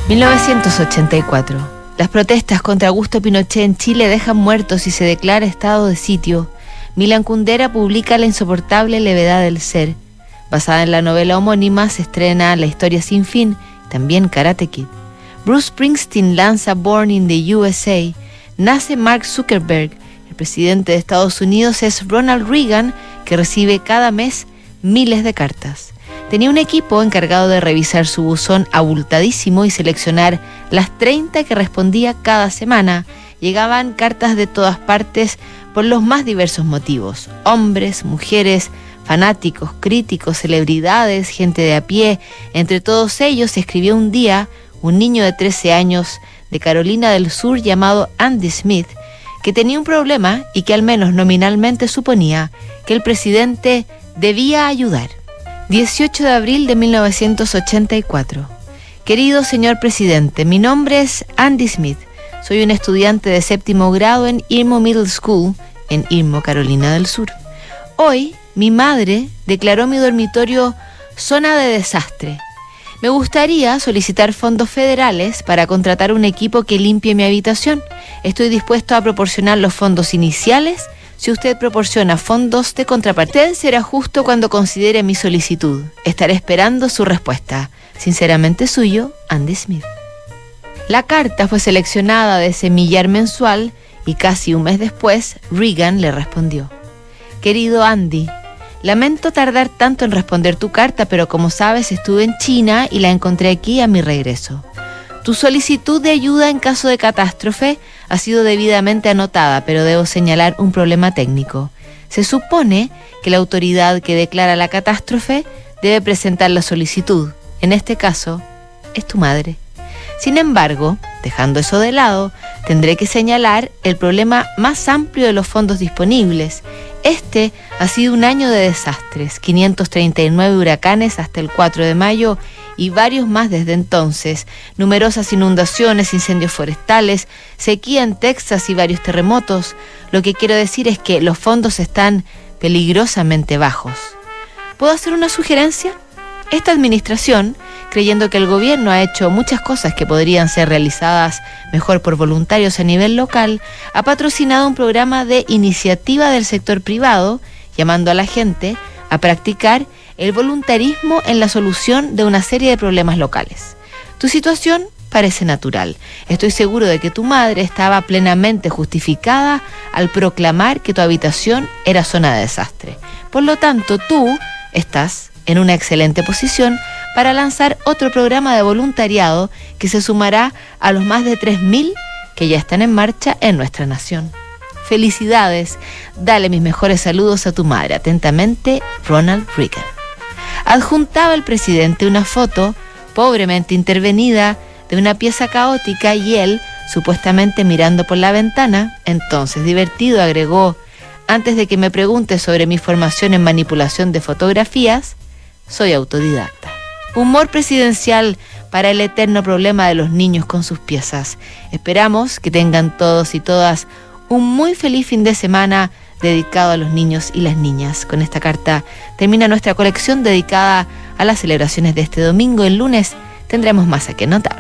1984. Las protestas contra Augusto Pinochet en Chile dejan muertos y se declara estado de sitio. Milan Kundera publica La insoportable levedad del ser. Basada en la novela homónima, se estrena La historia sin fin, también Karate Kid. Bruce Springsteen lanza Born in the USA. Nace Mark Zuckerberg. El presidente de Estados Unidos es Ronald Reagan, que recibe cada mes miles de cartas. Tenía un equipo encargado de revisar su buzón abultadísimo y seleccionar las 30 que respondía cada semana. Llegaban cartas de todas partes por los más diversos motivos: hombres, mujeres, fanáticos, críticos, celebridades, gente de a pie. Entre todos ellos escribió un día un niño de 13 años de Carolina del Sur llamado Andy Smith, que tenía un problema y que al menos nominalmente suponía que el presidente debía ayudar. 18 de abril de 1984. Querido señor presidente, mi nombre es Andy Smith. Soy un estudiante de 7º grado en Irmo Middle School, en Irmo, Carolina del Sur. Hoy, mi madre declaró mi dormitorio zona de desastre. Me gustaría solicitar fondos federales para contratar un equipo que limpie mi habitación. Estoy dispuesto a proporcionar los fondos iniciales si usted proporciona fondos de contrapartida. Usted será justo cuando considere mi solicitud. Estaré esperando su respuesta. Sinceramente suyo, Andy Smith. La carta fue seleccionada de ese millar mensual y casi un mes después, Reagan le respondió: Querido Andy, lamento tardar tanto en responder tu carta, pero como sabes estuve en China y la encontré aquí a mi regreso. Tu solicitud de ayuda en caso de catástrofe ha sido debidamente anotada, pero debo señalar un problema técnico. Se supone que la autoridad que declara la catástrofe debe presentar la solicitud. En este caso, es tu madre. Sin embargo, dejando eso de lado, tendré que señalar el problema más amplio de los fondos disponibles. Este ha sido un año de desastres, 539 huracanes hasta el 4 de mayo y varios más desde entonces, numerosas inundaciones, incendios forestales, sequía en Texas y varios terremotos. Lo que quiero decir es que los fondos están peligrosamente bajos. ¿Puedo hacer una sugerencia? Esta administración, creyendo que el gobierno ha hecho muchas cosas que podrían ser realizadas mejor por voluntarios a nivel local, ha patrocinado un programa de iniciativa del sector privado, llamando a la gente a practicar el voluntarismo en la solución de una serie de problemas locales. Tu situación parece natural. Estoy seguro de que tu madre estaba plenamente justificada al proclamar que tu habitación era zona de desastre. Por lo tanto, tú estás en una excelente posición para lanzar otro programa de voluntariado que se sumará a los más de 3.000 que ya están en marcha en nuestra nación. Felicidades, dale mis mejores saludos a tu madre. Atentamente, Ronald Reagan. Adjuntaba el presidente una foto pobremente intervenida de una pieza caótica y él, supuestamente mirando por la ventana. Entonces, divertido, agregó: antes de que me preguntes sobre mi formación en manipulación de fotografías, soy autodidacta. Humor presidencial para el eterno problema de los niños con sus piezas. Esperamos que tengan todos y todas un muy feliz fin de semana dedicado a los niños y las niñas. Con esta carta termina nuestra colección dedicada a las celebraciones de este domingo. El lunes tendremos más a que notar.